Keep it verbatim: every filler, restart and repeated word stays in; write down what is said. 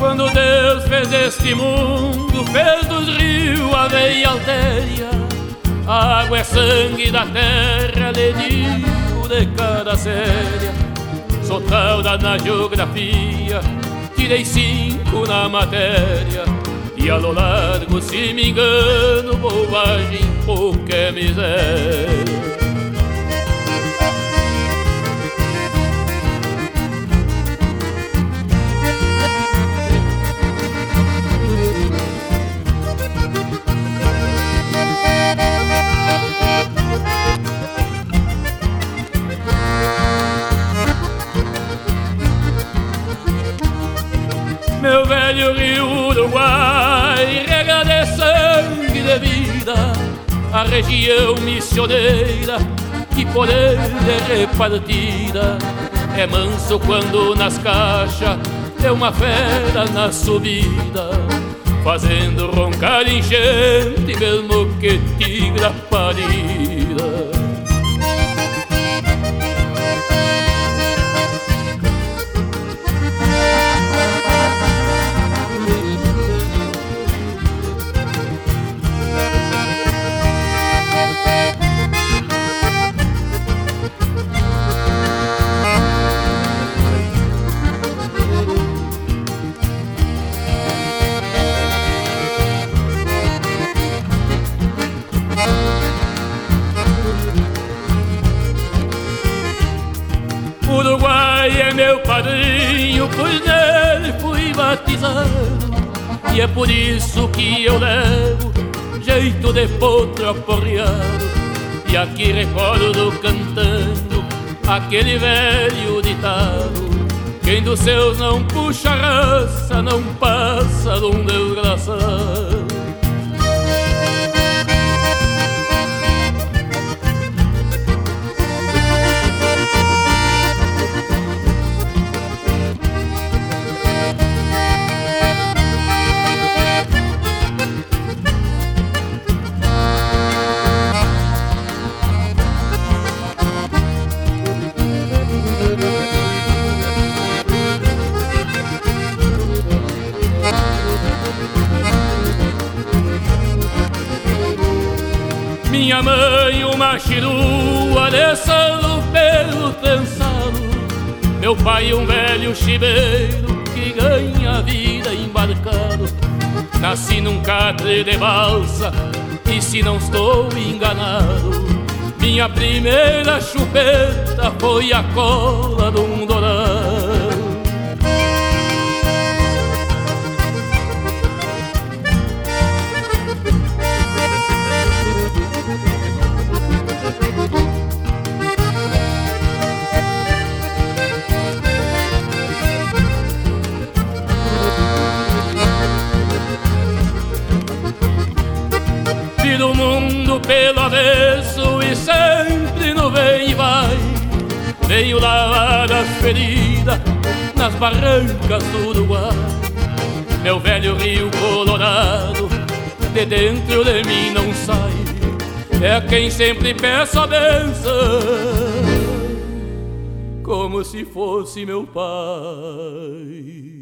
Quando Deus fez este mundo, fez dos rios a veia altéria. A água é sangue da terra, lhe digo de cada séria. Sou tauda na geografia, tirei cinco na matéria. E a lo largo, se me engano, bobagem, pouca é miséria. Meu velho rio Uruguai rega de sangue de vida a região missioneira que por ele é repartida. É manso quando nas caixas é uma fera na subida, fazendo roncar enchente mesmo que tigra parida. Uruguai é meu padrinho, pois nele fui batizado. E é por isso que eu levo jeito de potro aporreado. E aqui recordo cantando aquele velho ditado: quem dos seus não puxa raça, não passa de um desgraçado. Minha mãe uma chirua desçando pelo trançado. Meu pai um velho chiveiro que ganha a vida embarcado. Nasci num catre de balsa e se não estou enganado, minha primeira chupeta foi a cola de um dourado. Do mundo pelo avesso e sempre no vem e vai, venho lavar as feridas nas barrancas do Uruguai. Meu velho rio colorado de dentro de mim não sai, é a quem sempre peço a benção como se fosse meu pai.